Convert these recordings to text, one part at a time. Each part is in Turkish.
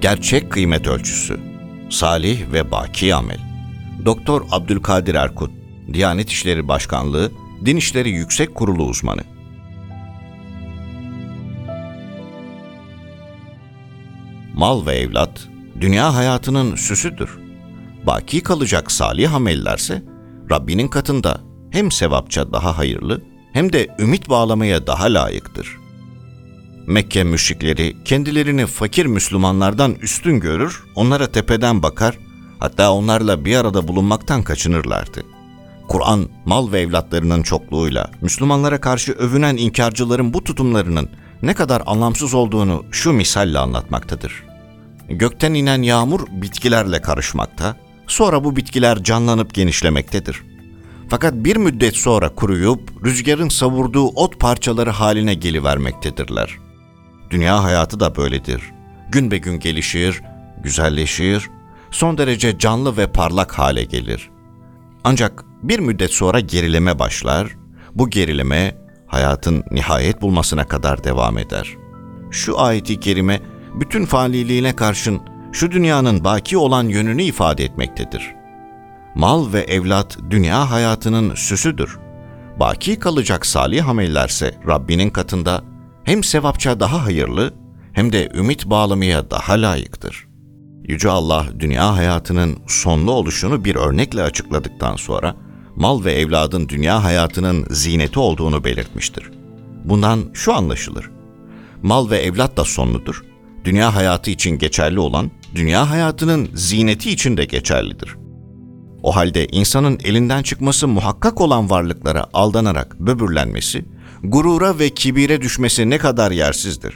Gerçek kıymet ölçüsü, salih ve baki amel. Doktor Abdülkadir Erkut, Diyanet İşleri Başkanlığı, Din İşleri Yüksek Kurulu uzmanı. Mal ve evlat, dünya hayatının süsüdür. Baki kalacak salih amellerse, Rabbinin katında hem sevapça daha hayırlı, hem de ümit bağlamaya daha layıktır. Mekke müşrikleri kendilerini fakir Müslümanlardan üstün görür, onlara tepeden bakar, hatta onlarla bir arada bulunmaktan kaçınırlardı. Kur'an, mal ve evlatlarının çokluğuyla Müslümanlara karşı övünen inkarcıların bu tutumlarının ne kadar anlamsız olduğunu şu misalle anlatmaktadır. Gökten inen yağmur bitkilerle karışmakta, sonra bu bitkiler canlanıp genişlemektedir. Fakat bir müddet sonra kuruyup rüzgarın savurduğu ot parçaları haline gelivermektedirler. Dünya hayatı da böyledir. Gün be gün gelişir, güzelleşir, son derece canlı ve parlak hale gelir. Ancak bir müddet sonra gerileme başlar, bu gerileme hayatın nihayet bulmasına kadar devam eder. Şu ayet-i kerime bütün faniliğine karşın şu dünyanın baki olan yönünü ifade etmektedir. Mal ve evlat dünya hayatının süsüdür. Baki kalacak salih amellerse Rabbinin katında hem sevapça daha hayırlı hem de ümit bağlamaya daha layıktır. Yüce Allah dünya hayatının sonlu oluşunu bir örnekle açıkladıktan sonra mal ve evladın dünya hayatının zineti olduğunu belirtmiştir. Bundan şu anlaşılır: mal ve evlat da sonludur. Dünya hayatı için geçerli olan, dünya hayatının zineti için de geçerlidir. O halde insanın elinden çıkması muhakkak olan varlıklara aldanarak böbürlenmesi, gurura ve kibire düşmesi ne kadar yersizdir.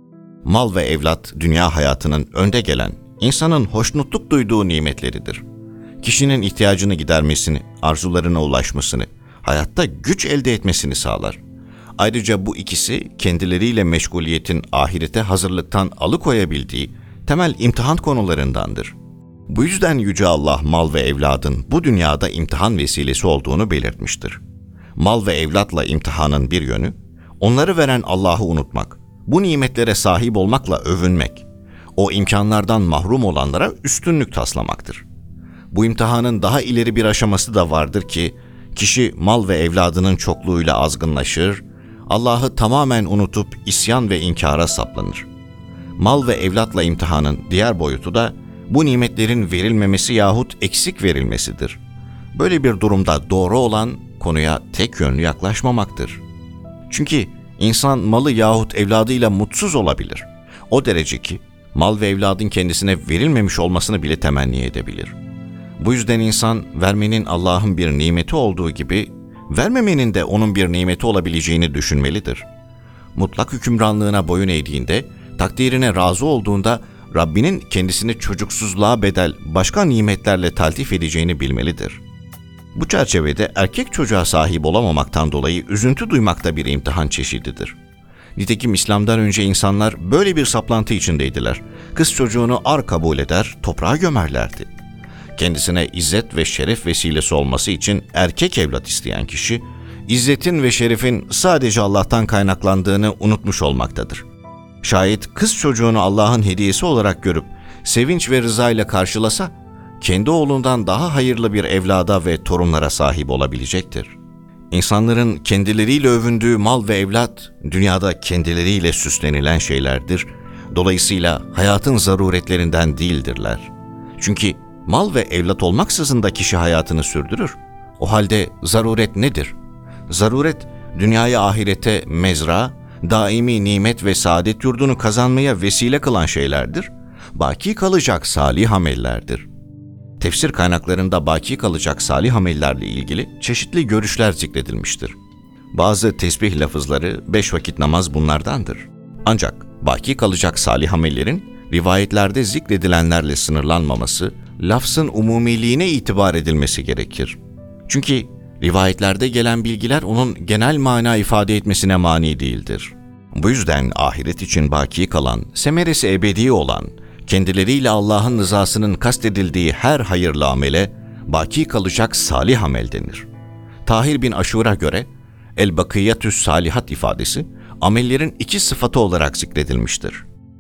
Mal ve evlat dünya hayatının önde gelen, insanın hoşnutluk duyduğu nimetleridir. Kişinin ihtiyacını gidermesini, arzularına ulaşmasını, hayatta güç elde etmesini sağlar. Ayrıca bu ikisi kendileriyle meşguliyetin ahirete hazırlıktan alıkoyabildiği temel imtihan konularındandır. Bu yüzden Yüce Allah mal ve evladın bu dünyada imtihan vesilesi olduğunu belirtmiştir. Mal ve evlatla imtihanın bir yönü, onları veren Allah'ı unutmak, bu nimetlere sahip olmakla övünmek, o imkanlardan mahrum olanlara üstünlük taslamaktır. Bu imtihanın daha ileri bir aşaması da vardır ki, kişi mal ve evladının çokluğuyla azgınlaşır, Allah'ı tamamen unutup isyan ve inkara saplanır. Mal ve evlatla imtihanın diğer boyutu da bu nimetlerin verilmemesi yahut eksik verilmesidir. Böyle bir durumda doğru olan konuya tek yönlü yaklaşmamaktır. Çünkü insan malı yahut evladıyla mutsuz olabilir. O derece ki mal ve evladın kendisine verilmemiş olmasını bile temenni edebilir. Bu yüzden insan vermenin Allah'ın bir nimeti olduğu gibi vermemenin de onun bir nimeti olabileceğini düşünmelidir. Mutlak hükümranlığına boyun eğdiğinde, takdirine razı olduğunda Rabbinin kendisini çocuksuzluğa bedel başka nimetlerle taltif edeceğini bilmelidir. Bu çerçevede erkek çocuğa sahip olamamaktan dolayı üzüntü duymak da bir imtihan çeşididir. Nitekim İslam'dan önce insanlar böyle bir saplantı içindeydiler. Kız çocuğunu ar kabul eder, toprağa gömerlerdi. Kendisine izzet ve şeref vesilesi olması için erkek evlat isteyen kişi, izzetin ve şerefin sadece Allah'tan kaynaklandığını unutmuş olmaktadır. Şayet kız çocuğunu Allah'ın hediyesi olarak görüp sevinç ve rıza ile karşılasa, kendi oğlundan daha hayırlı bir evlada ve torunlara sahip olabilecektir. İnsanların kendileriyle övündüğü mal ve evlat, dünyada kendileriyle süslenilen şeylerdir. Dolayısıyla hayatın zaruretlerinden değildirler. Çünkü mal ve evlat olmaksızın da kişi hayatını sürdürür. O halde zaruret nedir? Zaruret, dünyaya ahirete mezra, daimi nimet ve saadet yurdunu kazanmaya vesile kılan şeylerdir. Baki kalacak salih amellerdir. Tefsir kaynaklarında baki kalacak salih amellerle ilgili çeşitli görüşler zikredilmiştir. Bazı tesbih lafızları 5 vakit namaz bunlardandır. Ancak baki kalacak salih amellerin rivayetlerde zikredilenlerle sınırlanmaması, lafzın umumiliğine itibar edilmesi gerekir. Çünkü rivayetlerde gelen bilgiler onun genel mana ifade etmesine mani değildir. Bu yüzden ahiret için baki kalan, semeresi ebedi olan, kendileriyle Allah'ın rızasının kastedildiği her hayırlı amele baki kalacak salih amel denir. Tahir bin Aşur'a göre el-bakiyatü's salihat ifadesi amellerin iki sıfatı olarak zikredilmiştir.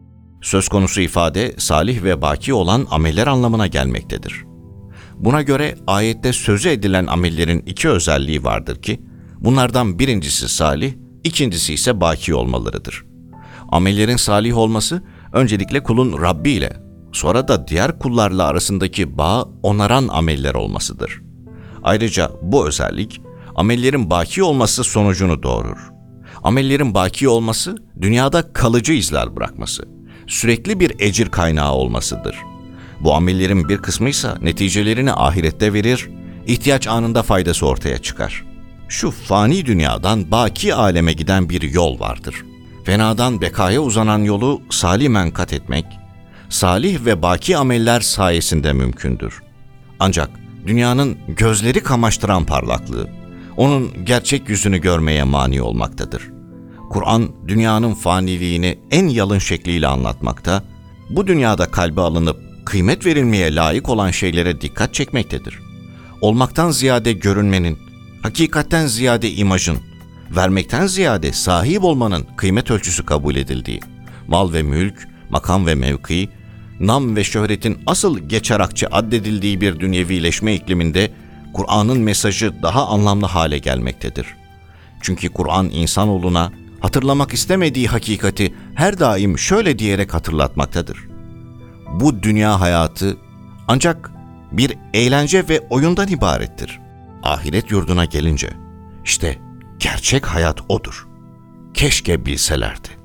Söz konusu ifade salih ve baki olan ameller anlamına gelmektedir. Buna göre ayette sözü edilen amellerin iki özelliği vardır ki, bunlardan birincisi salih, ikincisi ise baki olmalarıdır. Amellerin salih olması, öncelikle kulun Rabbi ile, sonra da diğer kullarla arasındaki bağı onaran ameller olmasıdır. Ayrıca bu özellik, amellerin baki olması sonucunu doğurur. Amellerin baki olması, dünyada kalıcı izler bırakması, sürekli bir ecir kaynağı olmasıdır. Bu amellerin bir kısmı ise neticelerini ahirette verir, ihtiyaç anında faydası ortaya çıkar. Şu fani dünyadan baki aleme giden bir yol vardır. Fenadan bekaya uzanan yolu salimen kat etmek, salih ve baki ameller sayesinde mümkündür. Ancak dünyanın gözleri kamaştıran parlaklığı, onun gerçek yüzünü görmeye mani olmaktadır. Kur'an, dünyanın faniliğini en yalın şekliyle anlatmakta, bu dünyada kalbe alınıp kıymet verilmeye layık olan şeylere dikkat çekmektedir. Olmaktan ziyade görünmenin, hakikatten ziyade imajın, vermekten ziyade sahip olmanın kıymet ölçüsü kabul edildiği, mal ve mülk, makam ve mevki, nam ve şöhretin asıl geçer akçe addedildiği bir dünyevileşme ikliminde Kur'an'ın mesajı daha anlamlı hale gelmektedir. Çünkü Kur'an insanoğluna hatırlamak istemediği hakikati her daim şöyle diyerek hatırlatmaktadır. Bu dünya hayatı ancak bir eğlence ve oyundan ibarettir. Ahiret yurduna gelince işte gerçek hayat odur. Keşke bilselerdi.